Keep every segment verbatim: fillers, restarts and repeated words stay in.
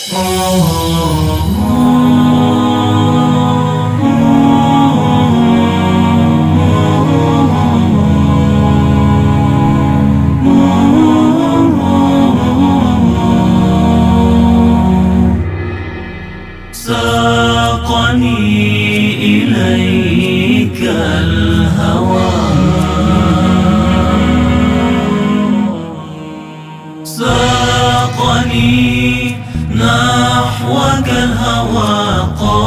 ساقني إليك الهوى، ساقني نحوك الهوى،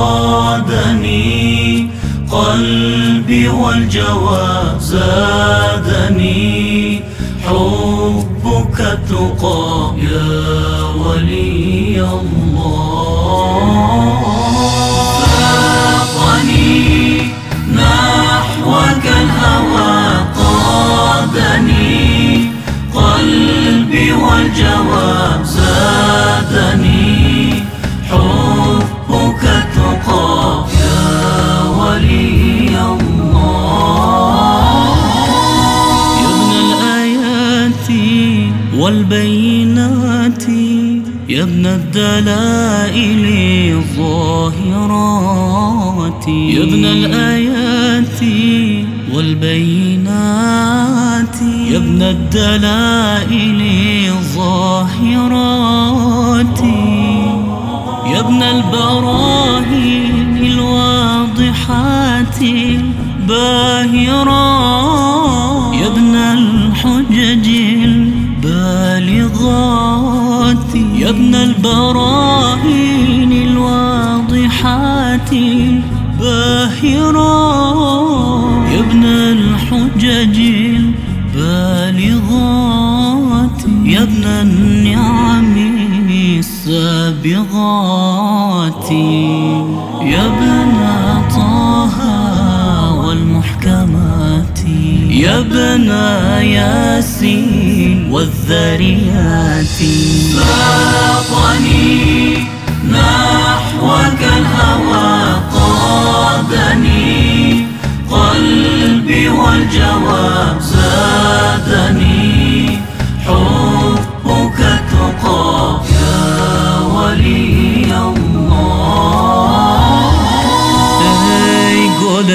قادني قلبي والجوى، زادني حبك التقى يا ولي الله. ساقني نحوك الهوى، قادني قلبي والجوى، زادني حبك التقى يا ولي الله. يا ابن الآيات والبينات، يا ابن الدلائل الظاهرات، يا ابن الآيات والبينات، يا ابن الدلائل الظاهرات، يا ابن البراهين الواضحات الباهرات، يا ابن الحجج البالغات، يا ابن البراهين الواضحات الباهرات، يا ابن الحجج البالغات، يا ابن النعم السابغات، يا ابن طه والمحكمات، يا ابن ياسين والذريات. ساقني نحوك الهوى، قادني قلبي والجوى، زادني حبك التقى يا ولي الله. ای گل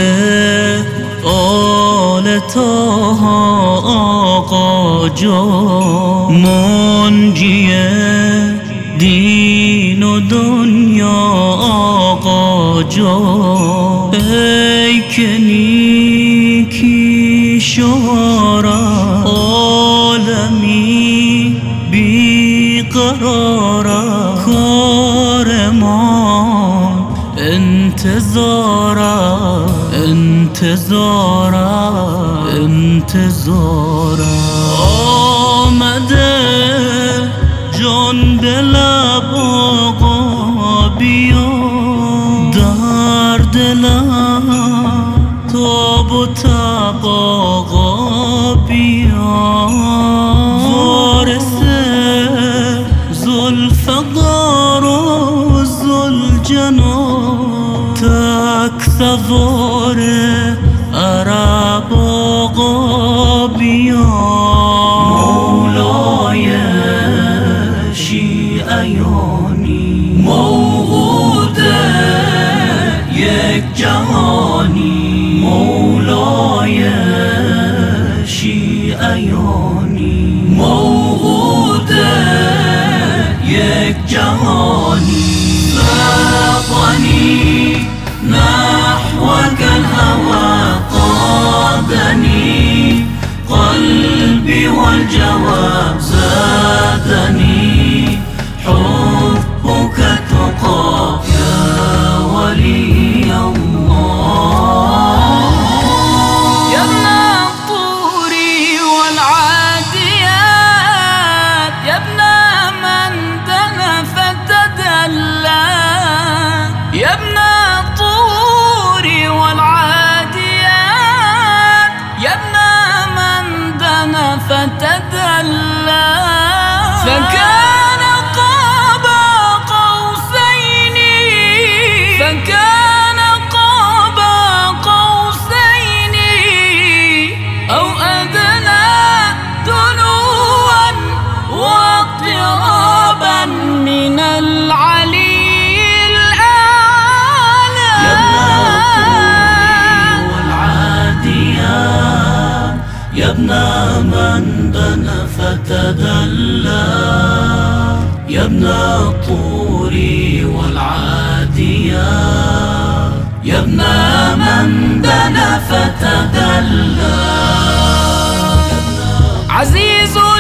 آل طه آقا جان، منجی دین و دنیا آقا جان، ای که نیکی شمارا عالمی بیقرارا، کار ما انتظارا انتظارا انتظارا. آمده جان به لب آقا بیا، در دلم تاب و تب آقا بیا، وارث ذوالفقار و ذوالجنان، تک سوار عرب آقا بیا. مولای شیعیانی، موعود یک جهانی، مولای شیعیانی، موعود یک جهانی. ساقني نحوك الهوى، قادني قلبي والجوى، زادني حبك التقى يا ولي الله. يا ابن الطور والعاديات، يا ابن من دنا فتدلى، يا ابن الطور والعاديات، يا ابن من دنا فتدلى، فتدلى يا ابن الطور والعاديات يا ابن من دنا فتدلى عزيز